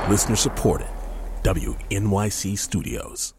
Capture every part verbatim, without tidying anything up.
Listener supported. W N Y C Studios.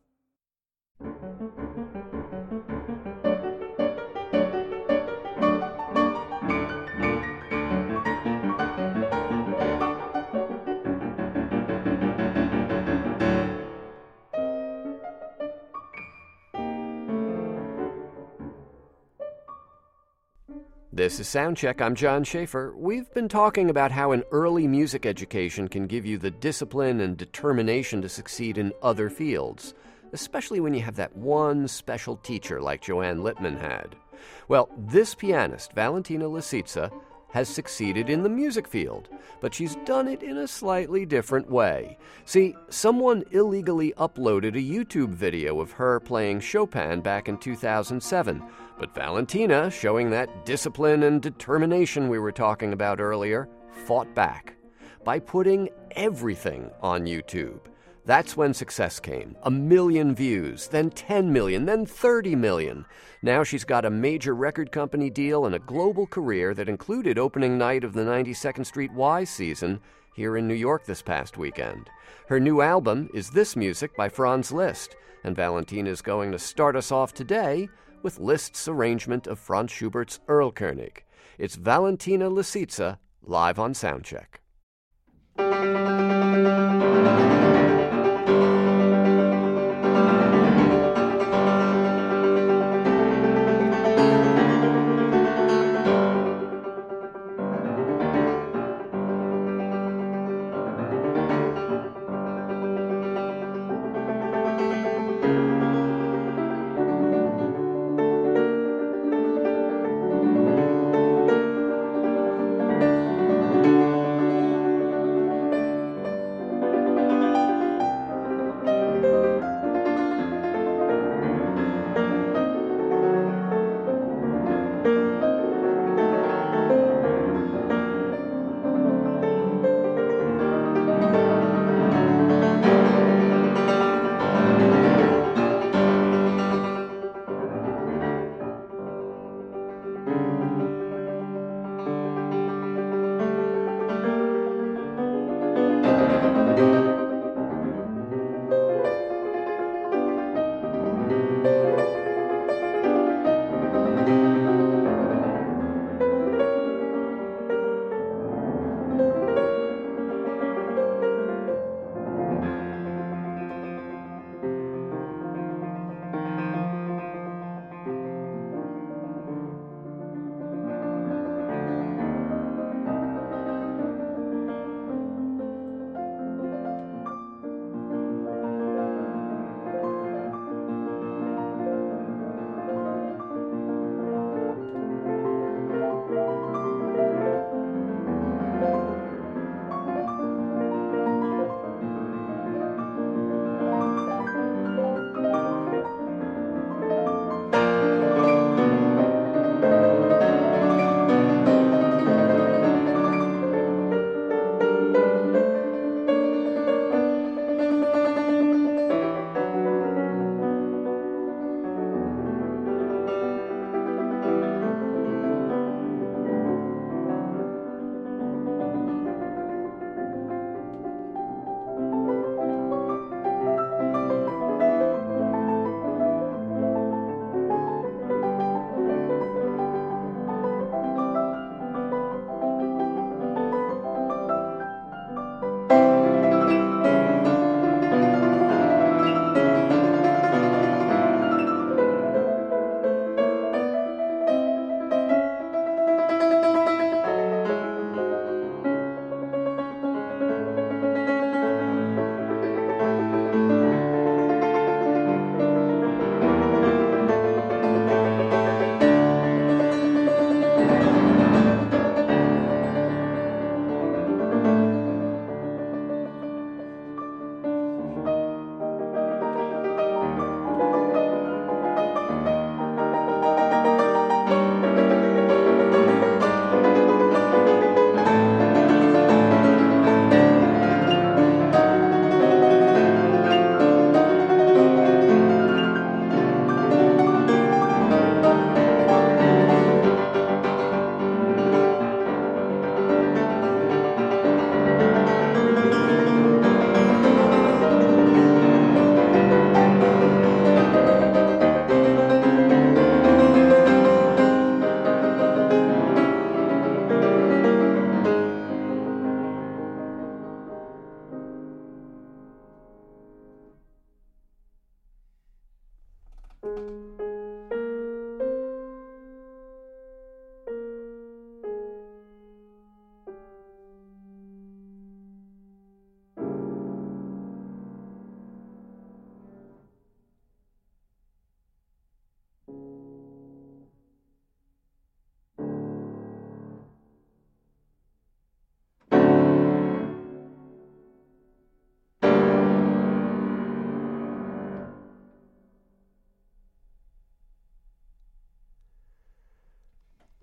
This is Soundcheck. I'm John Schaefer. We've been talking about how an early music education can give you the discipline and determination to succeed in other fields, especially when you have that one special teacher like Joanne Littman had. Well, this pianist, Valentina Lisitsa, has succeeded in the music field, but she's done it in a slightly different way. See, someone illegally uploaded a YouTube video of her playing Chopin back in two thousand seven, but Valentina, showing that discipline and determination we were talking about earlier, fought back by putting everything on YouTube. That's when success came. A million views, then ten million, then thirty million. Now she's got a major record company deal and a global career that included opening night of the ninety-second Street Y season here in New York this past weekend. Her new album is This Music by Franz Liszt, and Valentina is going to start us off today with Liszt's arrangement of Franz Schubert's Erlkönig. It's Valentina Lisitsa, live on Soundcheck.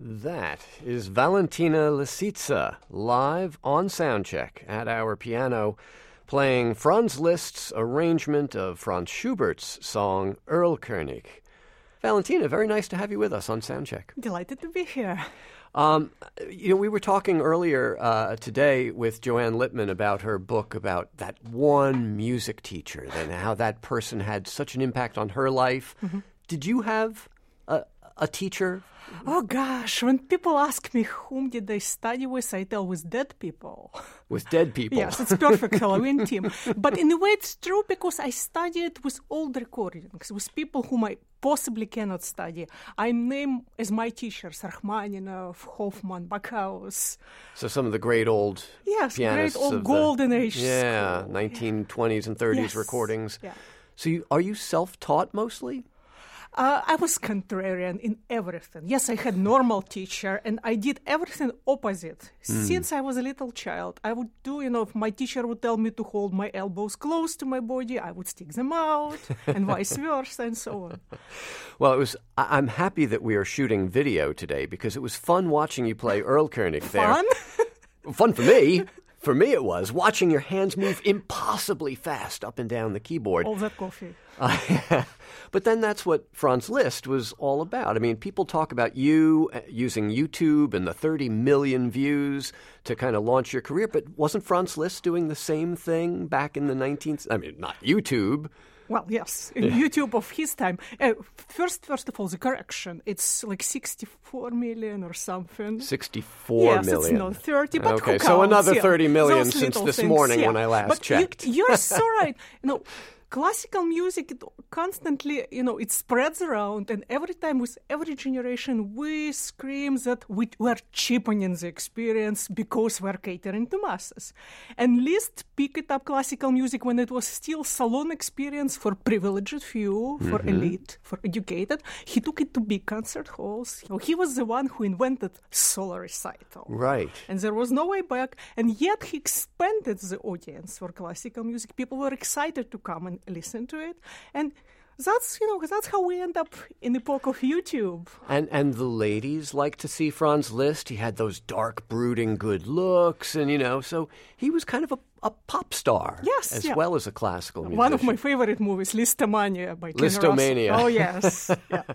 That is Valentina Lisitsa, live on Soundcheck at our piano, playing Franz Liszt's arrangement of Franz Schubert's song Erlkönig. Valentina, very nice to have you with us on Soundcheck. Delighted to be here. Um, you know, we were talking earlier uh, today with Joanne Littman about her book about that one music teacher and how that person had such an impact on her life. Mm-hmm. Did you have a, a teacher? Oh, gosh. When people ask me whom did I study with, I tell with dead people. With dead people? Yes, it's perfect Halloween theme. But in a way, it's true because I studied with old recordings, with people whom I possibly cannot study. I name as my teachers Rachmaninoff, Hoffman, Backhaus. So some of the great old yes, pianists great old of golden the, age yeah, school. nineteen twenties and thirties yes. recordings. Yeah. So you, are you self-taught mostly? Uh, I was contrarian in everything. Yes, I had normal teacher, and I did everything opposite. Mm. Since I was a little child, I would do, you know, if my teacher would tell me to hold my elbows close to my body, I would stick them out, and vice versa, and so on. Well, it was. I- I'm happy that we are shooting video today because it was fun watching you play Erlkönig there. Fun? Fun for me. For me it was, watching your hands move impossibly fast up and down the keyboard. All that coffee. Uh, but then that's what Franz Liszt was all about. I mean, people talk about you using YouTube and the thirty million views to kind of launch your career, but wasn't Franz Liszt doing the same thing back in the nineteenth? I mean, not YouTube. Well, yes, in YouTube of his time. Uh, first, first of all, the correction. It's like sixty-four million or something. sixty-four yes, million. Yes, it's not thirty, but okay, who so counts? another yeah. thirty million Those since this things, morning yeah. when I last but checked. You, you're so right. No, classical music, it constantly, you know, it spreads around, and every time with every generation, we scream that we were cheapening the experience because we're catering to masses. And Liszt picked up classical music when it was still salon experience for privileged few, for mm-hmm. elite, for educated. He took it to big concert halls. So he was the one who invented solo recital. Right. And there was no way back. And yet he expanded the audience for classical music. People were excited to come and listen to it, and that's you know that's how we end up in the epoch of YouTube. And and the ladies like to see Franz Liszt. He had those dark, brooding, good looks, and you know, so he was kind of a, a pop star, yes, as yeah. well as a classical musician. One of my favorite movies, Listomania by Ken Listomania. Russell. Oh yes,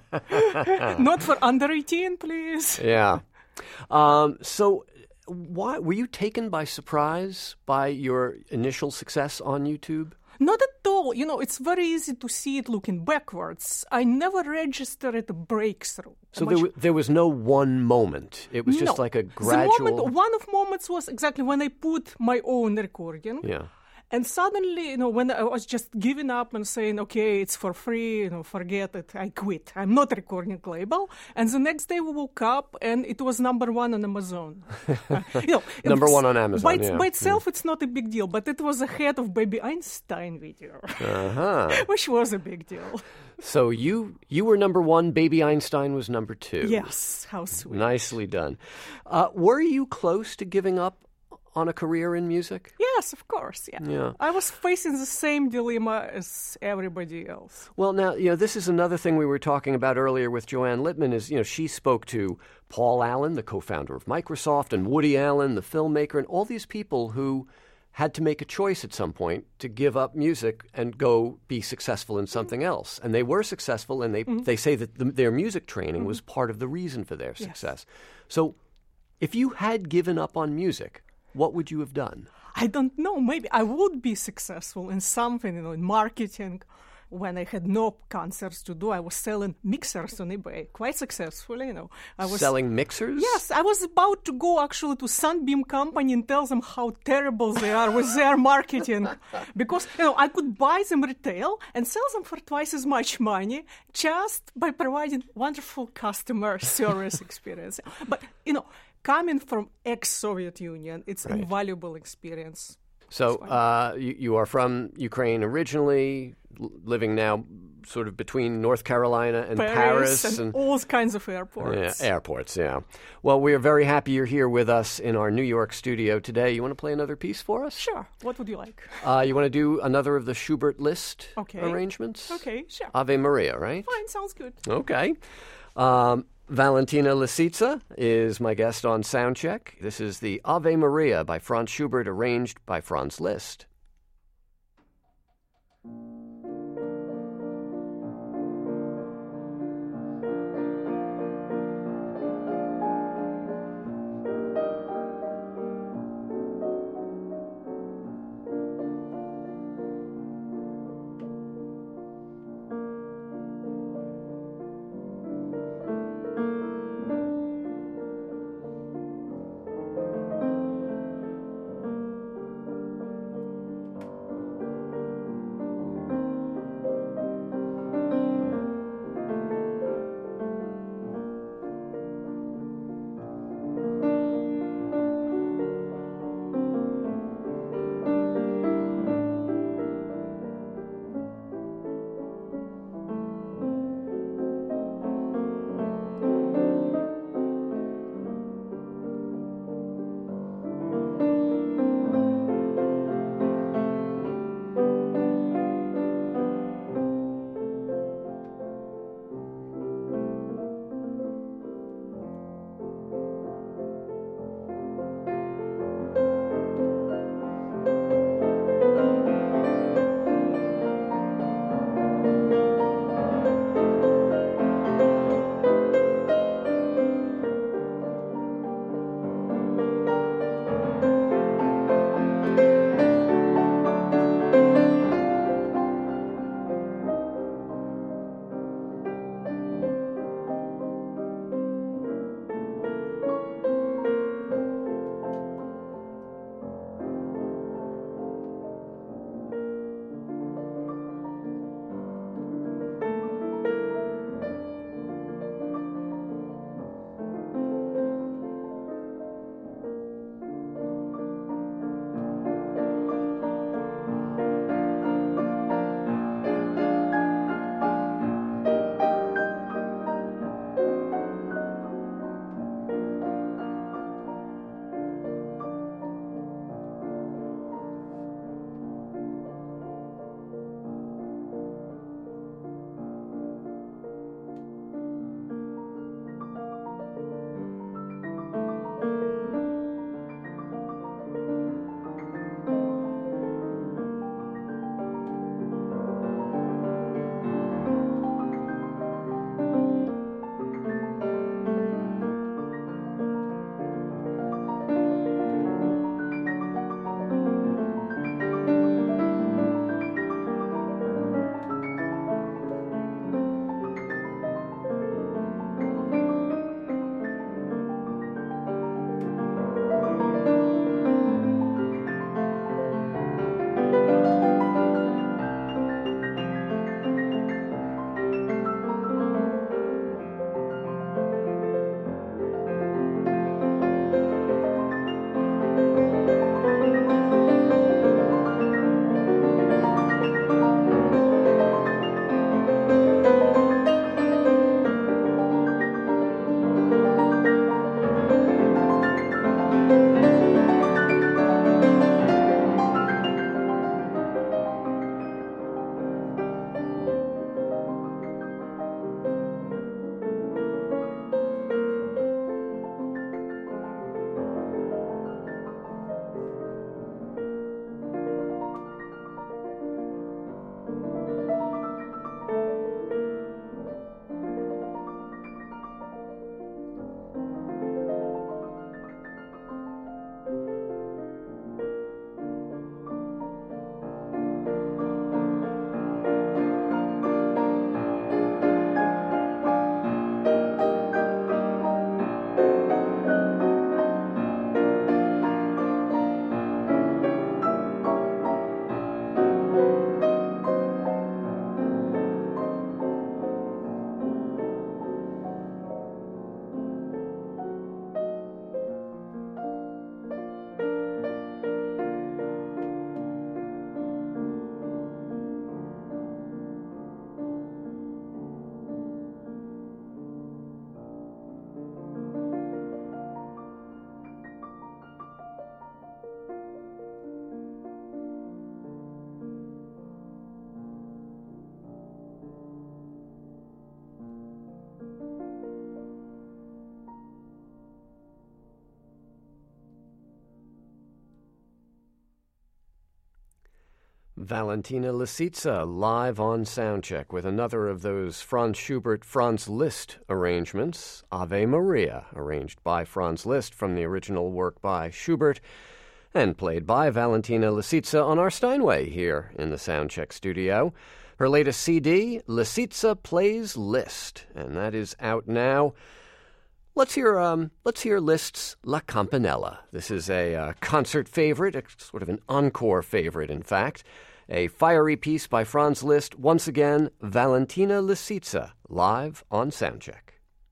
yeah. Not for under eighteen, please. Yeah. Um, so. Why were you taken by surprise by your initial success on YouTube? Not at all. You know, it's very easy to see it looking backwards. I never registered a breakthrough. So there, w- there was no one moment. It was just no. like a gradual... The moment, one of moments was exactly when I put my own recording. Yeah. And suddenly, you know, when I was just giving up and saying, okay, it's for free, you know, forget it, I quit. I'm not a recording label. And the next day we woke up and it was number one on Amazon. uh, you know, number one on Amazon, by, yeah. by itself, yeah. It's not a big deal, but it was ahead of Baby Einstein video, uh-huh. which was a big deal. So you you were number one, Baby Einstein was number two. Yes, how sweet. Nicely done. Uh, were you close to giving up on a career in music? Yes, of course, yeah. yeah. I was facing the same dilemma as everybody else. Well, now, you know, this is another thing we were talking about earlier with Joanne Littman is, you know, she spoke to Paul Allen, the co-founder of Microsoft, and Woody Allen, the filmmaker, and all these people who had to make a choice at some point to give up music and go be successful in something mm-hmm. else. And they were successful, and they, mm-hmm. they say that the, their music training mm-hmm. was part of the reason for their success. Yes. So if you had given up on music, what would you have done? I don't know. Maybe I would be successful in something, you know, in marketing. When I had no concerts to do, I was selling mixers on eBay quite successfully, you know. I was selling mixers? Yes, I was about to go actually to Sunbeam Company and tell them how terrible they are with their marketing. Because, you know, I could buy them retail and sell them for twice as much money just by providing wonderful customer service experience. But, you know, coming from ex-Soviet Union, it's an right. invaluable experience. So uh, you, you are from Ukraine originally, l- living now sort of between North Carolina and Paris. Paris. and, and all kinds of airports. Yeah, airports, yeah. Well, we are very happy you're here with us in our New York studio today. You want to play another piece for us? Sure. What would you like? Uh, you want to do another of the Schubert Liszt okay. arrangements? Okay, sure. Ave Maria, right? Fine, sounds good. Okay. Um, Valentina Lisitsa is my guest on Soundcheck. This is the Ave Maria by Franz Schubert, arranged by Franz Liszt. Valentina Lisitsa live on Soundcheck with another of those Franz Schubert, Franz Liszt arrangements, Ave Maria, arranged by Franz Liszt from the original work by Schubert, and played by Valentina Lisitsa on our Steinway here in the Soundcheck studio. Her latest C D, Lisitsa Plays Liszt, and that is out now. Let's hear um, let's hear Liszt's La Campanella. This is a uh, concert favorite, a, sort of an encore favorite, in fact. A fiery piece by Franz Liszt, once again, Valentina Lisitsa, live on Soundcheck.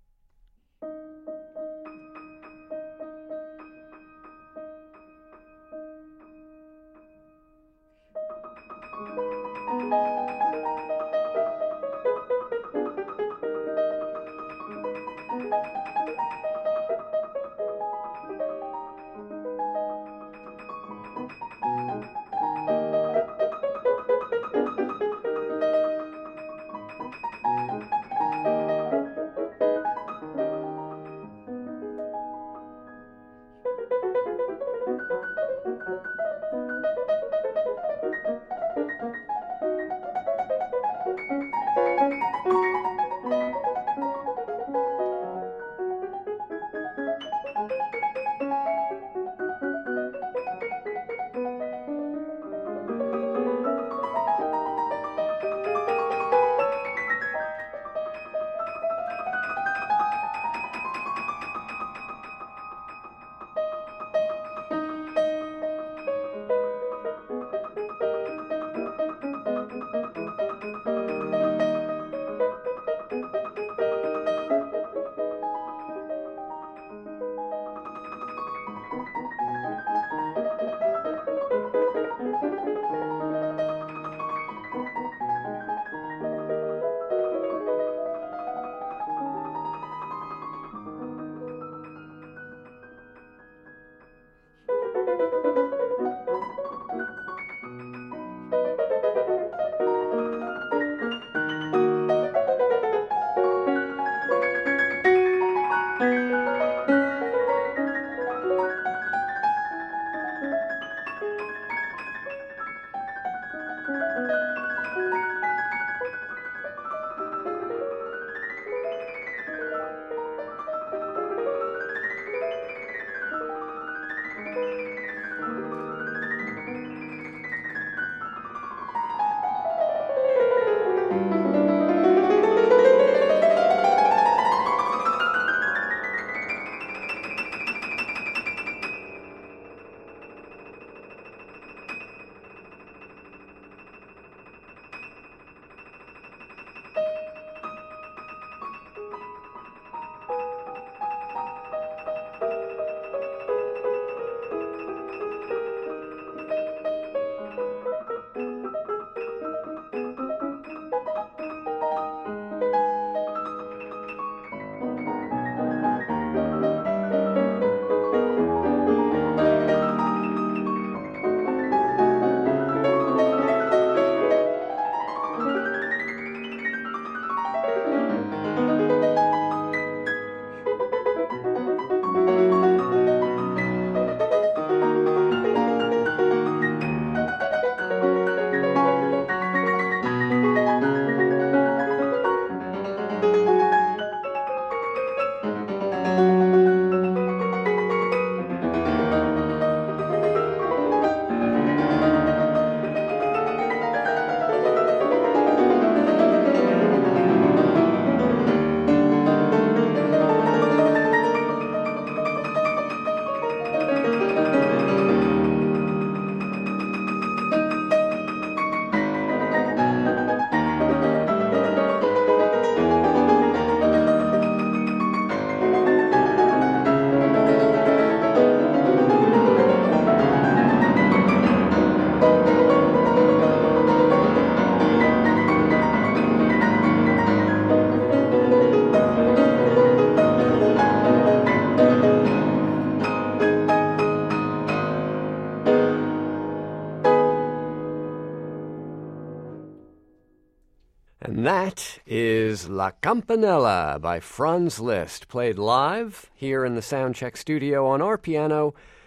And that is La Campanella by Franz Liszt, played live here in the Soundcheck studio on our piano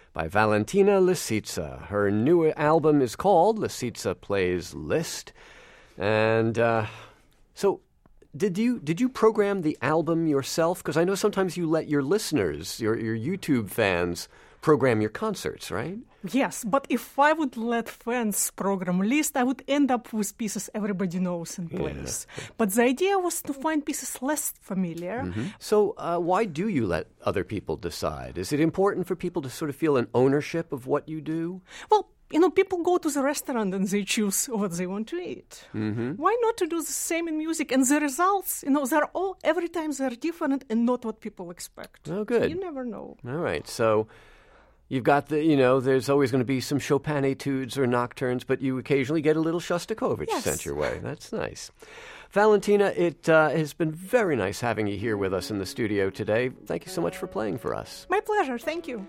by Valentina Lisitsa. Her new album is called Lisitsa Plays Liszt. And uh, so did you did you program the album yourself? Because I know sometimes you let your listeners, your, your YouTube fans, program your concerts, right? Yes, but if I would let fans program Liszt, I would end up with pieces everybody knows and plays. Yeah. But the idea was to find pieces less familiar. Mm-hmm. So uh, why do you let other people decide? Is it important for people to sort of feel an ownership of what you do? Well, you know, people go to the restaurant and they choose what they want to eat. Mm-hmm. Why not to do the same in music? And the results, you know, they're all, every time they're different and not what people expect. Oh, good. So you never know. All right. So you've got the, you know, there's always going to be some Chopin etudes or nocturnes, but you occasionally get a little Shostakovich yes. sent your way. That's nice. Valentina, it uh, has been very nice having you here with us in the studio today. Thank you so much for playing for us. My pleasure. Thank you.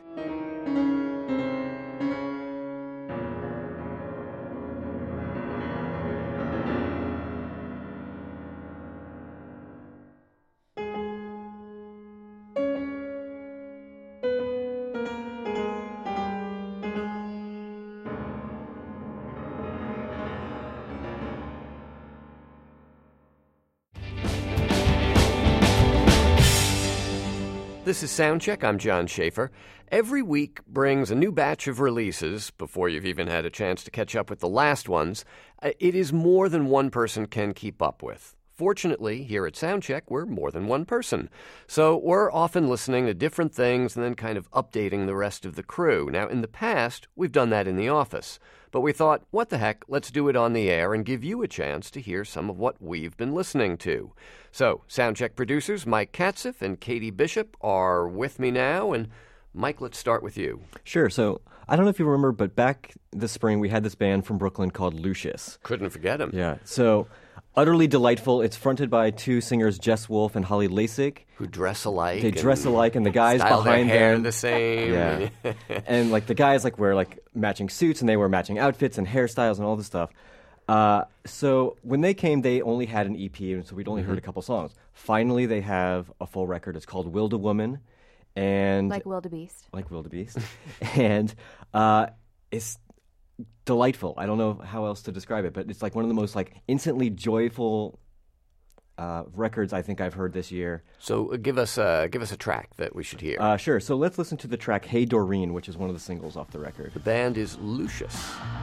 This is Soundcheck. I'm John Schaefer. Every week brings a new batch of releases before you've even had a chance to catch up with the last ones. It is more than one person can keep up with. Fortunately, here at Soundcheck, we're more than one person. So we're often listening to different things and then kind of updating the rest of the crew. Now, in the past, we've done that in the office. But we thought, what the heck, let's do it on the air and give you a chance to hear some of what we've been listening to. So, Soundcheck producers Mike Katzeff and Katie Bishop are with me now. And Mike, let's start with you. Sure. So, I don't know if you remember, but back this spring, we had this band from Brooklyn called Lucius. Couldn't forget them. Yeah. So, utterly delightful. It's fronted by two singers, Jess Wolf and Holly Lasik. Who dress alike. They dress alike, and the guys style behind their hair them. the same. Yeah. And, like, the guys, like, wear, like, matching suits, and they wear matching outfits and hairstyles and all this stuff. Uh, so when they came, they only had an E P, and so we'd only mm-hmm. heard a couple songs. Finally, they have a full record. It's called Wildewoman, and like Wildebeest, like Wildebeest, and uh, it's delightful. I don't know how else to describe it, but it's like one of the most like instantly joyful uh, records I think I've heard this year. So uh, give us uh, give us a track that we should hear. Uh, sure. So let's listen to the track "Hey Doreen," which is one of the singles off the record. The band is Lucius.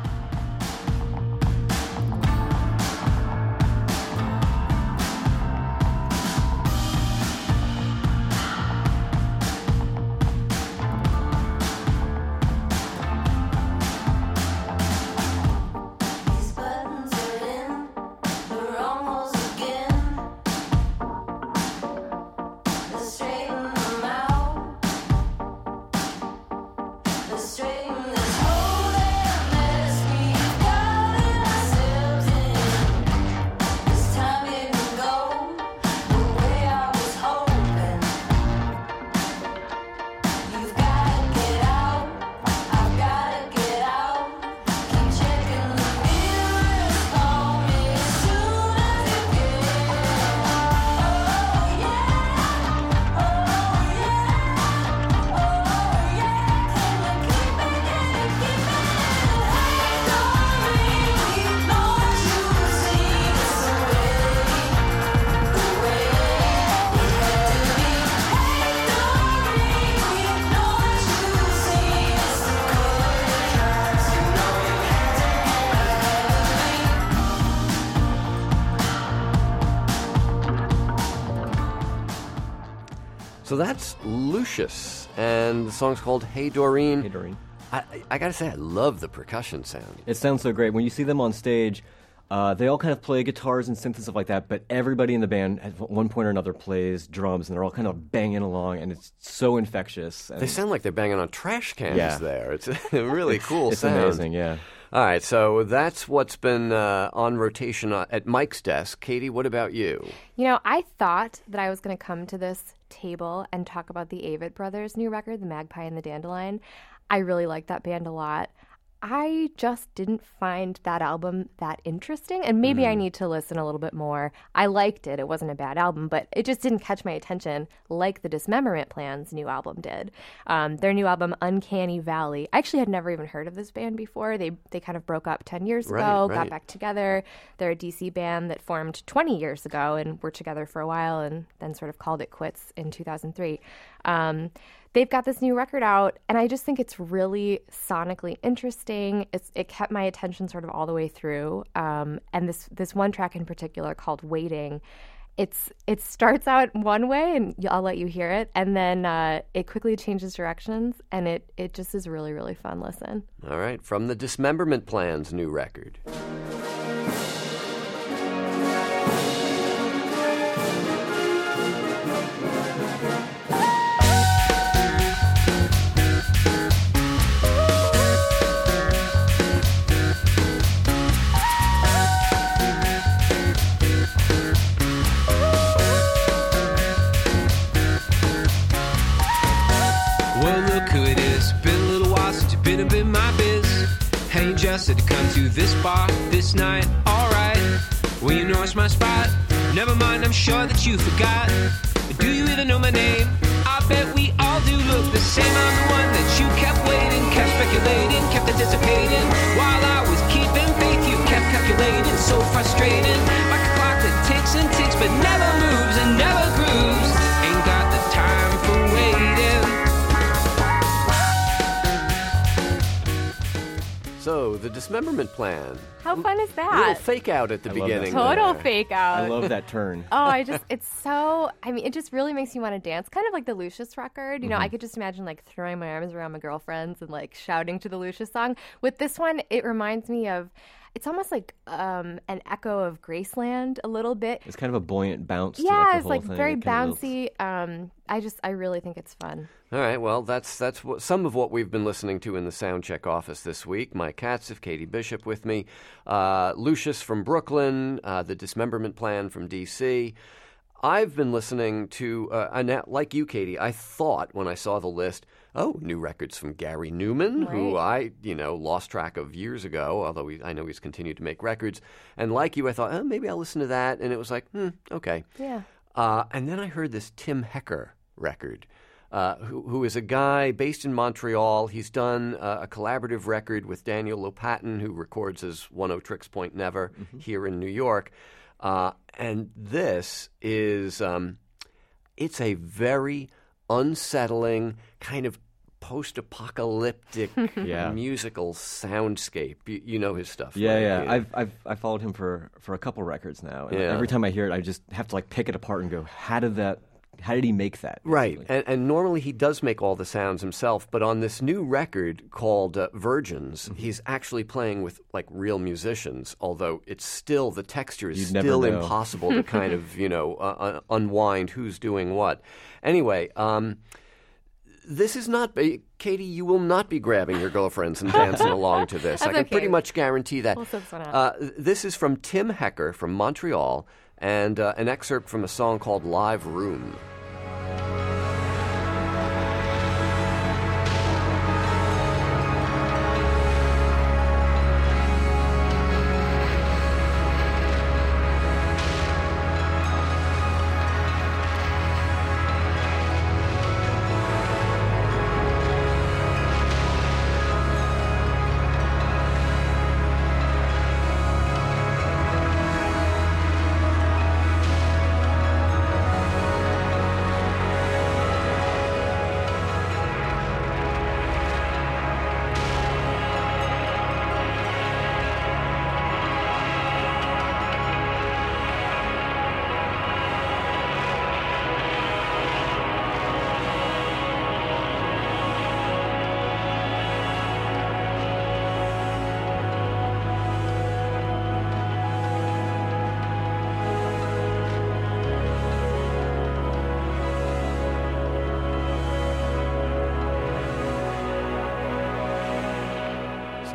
So that's Lucius, and the song's called Hey Doreen. Hey Doreen. I, I gotta say, I love the percussion sound. It sounds so great. When you see them on stage, uh, they all kind of play guitars and synths and stuff like that, but everybody in the band at one point or another plays drums, and they're all kind of banging along, and it's so infectious. And they sound like they're banging on trash cans yeah. there. It's a really cool it's sound. It's amazing, yeah. All right, so that's what's been uh, on rotation at Mike's desk. Katie, what about you? You know, I thought that I was going to come to this table and talk about the Avett Brothers' new record, The Magpie and the Dandelion. I really like that band a lot. I just didn't find that album that interesting, and maybe mm. I need to listen a little bit more. I liked it. It wasn't a bad album, but it just didn't catch my attention like the Dismemberment Plan's new album did. Um, their new album, Uncanny Valley. I actually had never even heard of this band before. They they kind of broke up ten years right, ago, right. got back together. They're a D C band that formed twenty years ago and were together for a while and then sort of called it quits in two thousand three. Um, They've got this new record out, and I just think it's really sonically interesting. It's, it kept my attention sort of all the way through. Um, and this this one track in particular called Waiting, it's it starts out one way, and I'll let you hear it, and then uh, it quickly changes directions, and it, it just is a really, really fun listen. All right, from the Dismemberment Plan's new record. Said to come to this bar this night, alright. Well, you know it's my spot. Never mind, I'm sure that you forgot. Do you even know my name? I bet we all do look the same. I'm the one that you kept waiting, kept speculating, kept anticipating. While I was keeping faith, you kept calculating. So frustrating, like a clock that ticks and ticks but never moves and never grooves. Ain't got the time for waiting. So, the Dismemberment Plan. How fun is that? Little fake out at the I love beginning. that. Total there. fake out. I love that turn. Oh, I just, it's so, I mean, it just really makes you want to dance. Kind of like the Lucius record. You know, Mm-hmm. I could just imagine like throwing my arms around my girlfriends and like shouting to the Lucius song. With this one, it reminds me of, it's almost like um, an echo of Graceland a little bit. It's kind of a buoyant bounce. to Yeah, like the it's whole like thing. very It kind of bouncy. Um, I just, I really think it's fun. All right, well, that's that's what, some of what we've been listening to in the Soundcheck office this week. Mike Katzif, Katie Bishop with me, uh, Lucius from Brooklyn, uh, the Dismemberment Plan from D C. I've been listening to, uh, and like you, Katie, I thought when I saw the list, oh, new records from Gary Newman, Right. who I, you know, lost track of years ago, although he, I know he's continued to make records. And like you, I thought, oh, maybe I'll listen to that. And it was like, hmm, okay. Yeah. Uh, and then I heard this Tim Hecker record, uh, who, who is a guy based in Montreal. He's done uh, a collaborative record with Daniel Lopatin, who records as one oh Tricks Point Never mm-hmm. here in New York. Uh, and this is, um, it's a very unsettling kind of post-apocalyptic Yeah. musical soundscape. You, you know his stuff, Yeah, right? yeah. I've I've I followed him for, for a couple records now. And Yeah. every time I hear it, I just have to like pick it apart and go, how did that? How did he make that? Right, basically? and, and normally he does make all the sounds himself, but on this new record called uh, Virgins, Mm-hmm. he's actually playing with like real musicians. Although it's still the texture is You'd never still know. impossible to kind of you know uh, uh, unwind who's doing what. Anyway, um, this is not Katie. You will not be grabbing your girlfriends and dancing along to this. I That's can okay. pretty much guarantee that. We'll sip this one out. Uh, this is from Tim Hecker from Montreal, and uh, an excerpt from a song called "Live Room."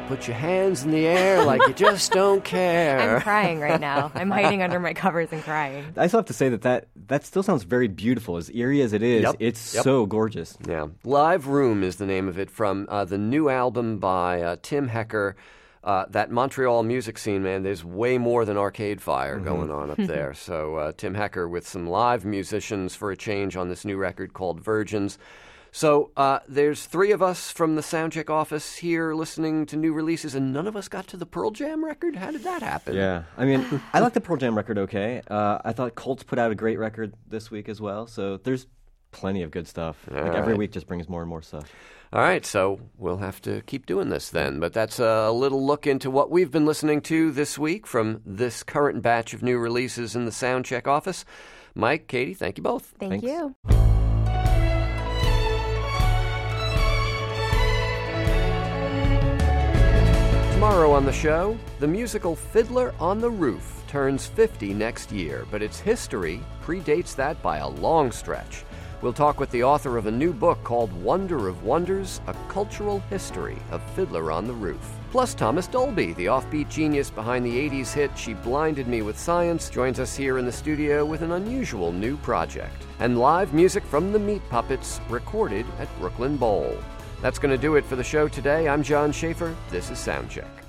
put your hands in the air like you just don't care. I'm crying right now. I'm hiding under my covers and crying. I still have to say that that, that still sounds very beautiful. As eerie as it is, Yep. it's Yep. so gorgeous. Yeah. Live Room is the name of it from uh, the new album by uh, Tim Hecker. Uh, that Montreal music scene, man, there's way more than Arcade Fire Mm-hmm. going on up there. So uh, Tim Hecker with some live musicians for a change on this new record called Virgins. So uh, there's three of us from the Soundcheck office here listening to new releases, and none of us got to the Pearl Jam record? How did that happen? Yeah, I mean, I like the Pearl Jam record okay. Uh, I thought Colts put out a great record this week as well, so there's plenty of good stuff. All Like every right. week just brings more and more stuff. All right, so we'll have to keep doing this then. But that's a little look into what we've been listening to this week from this current batch of new releases in the Soundcheck office. Mike, Katie, thank you both. Thank Thanks. you. Tomorrow on the show, the musical Fiddler on the Roof turns fifty next year, but its history predates that by a long stretch. We'll talk with the author of a new book called Wonder of Wonders, A Cultural History of Fiddler on the Roof. Plus, Thomas Dolby, the offbeat genius behind the eighties hit She Blinded Me with Science, joins us here in the studio with an unusual new project. And live music from the Meat Puppets, recorded at Brooklyn Bowl. That's going to do it for the show today. I'm John Schaefer. This is Soundcheck.